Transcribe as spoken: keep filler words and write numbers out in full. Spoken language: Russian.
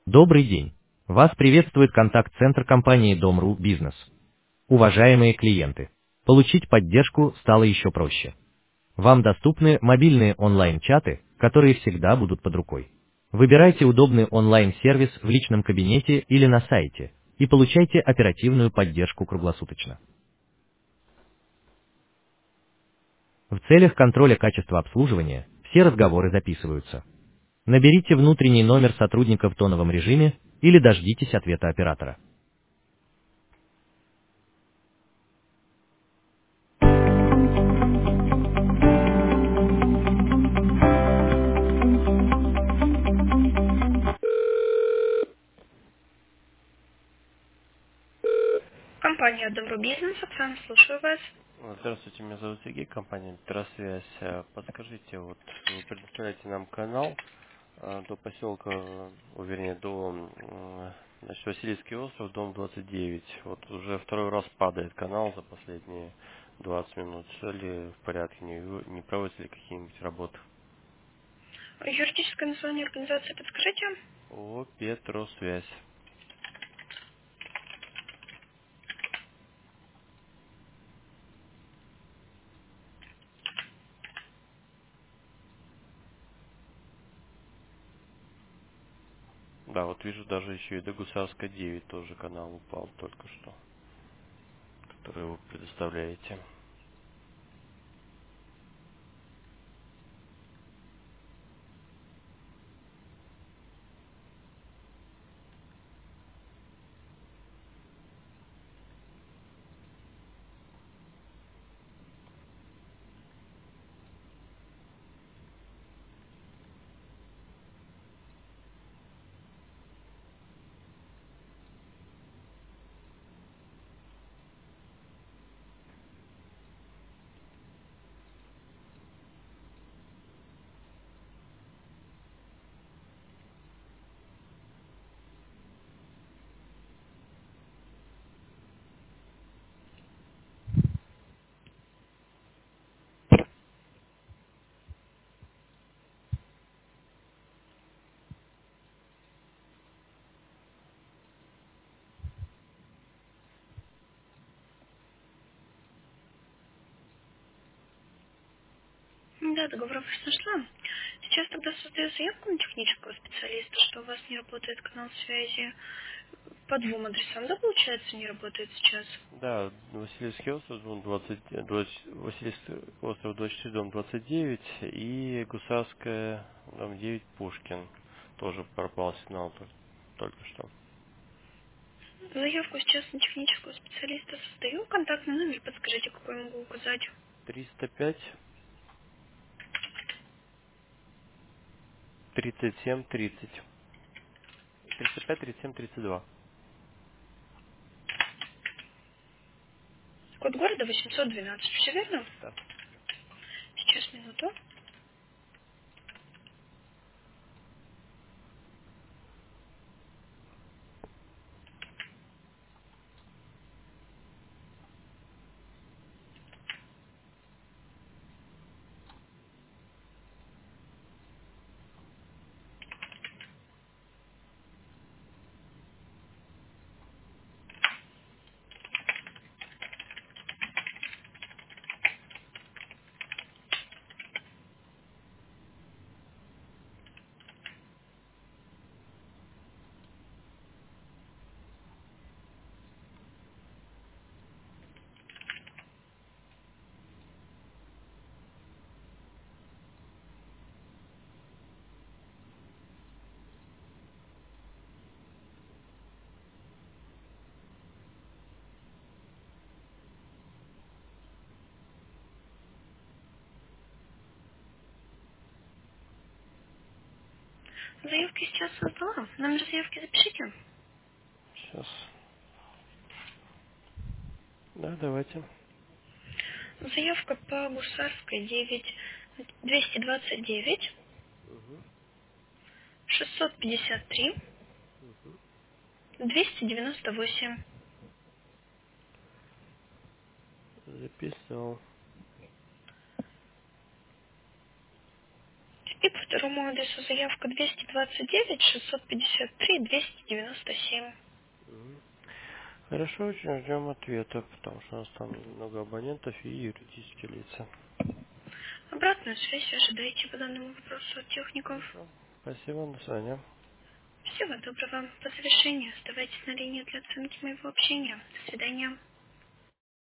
Добрый день. Вас приветствует контакт-центр компании Дом.ру Бизнес. Уважаемые клиенты, получить поддержку стало еще проще. Вам доступны мобильные онлайн-чаты, которые всегда будут под рукой. Выбирайте удобный онлайн-сервис в личном кабинете или на сайте и получайте оперативную поддержку круглосуточно. В целях контроля качества обслуживания все разговоры записываются. Наберите внутренний номер сотрудника в тоновом режиме или дождитесь ответа оператора. Компания Добро Бизнес, Оксана, слушаю вас. Здравствуйте, меня зовут Сергей, компания Петросвязь. Э, Подскажите, вот вы предоставляете нам канал э, до поселка, э, вернее, до э, значит, Васильевский остров, дом двадцать девять. Вот уже второй раз падает канал за последние двадцать минут. Все ли в порядке, не, не проводятся ли какие-нибудь работы? Юридическое название организации подскажите? О, Петросвязь. Да, вот вижу даже еще и до Гусарской девять тоже канал упал только что, который вы предоставляете. Да, договор ваш нашла. Сейчас тогда создаю заявку на технического специалиста, что у вас не работает канал связи по двум адресам, да, получается, не работает сейчас? Да, Васильевский остров, дом двадцать, двадцать, Васильевский остров двадцать четыре, дом двадцать девять и Гусарская, дом девять, Пушкин. Тоже пропал сигнал только, только что. Заявку сейчас на технического специалиста создаю. Контактный номер, подскажите, какой могу указать. триста пять, тридцать семь, тридцать. триста пять, тридцать семь, тридцать два. Код города восемьсот двенадцать, все верно? Да. Сейчас, минуту. Заявки сейчас создала. Номер заявки запишите. Сейчас. Да, давайте. Заявка по Гусарской девять, двести двадцать девять, шестьсот пятьдесят три, двести девяносто восемь. Записал. И по второму адресу заявка двести двадцать девять шестьсот пятьдесят три двести девяносто семь. Мгм. Хорошо, очень ждем ответа, потому что у нас там много абонентов и юридические лица. Обратную связь ожидайте по данному вопросу от техников. Хорошо. Спасибо, до свидания. Всего доброго. По завершению оставайтесь на линии для оценки моего общения. До свидания.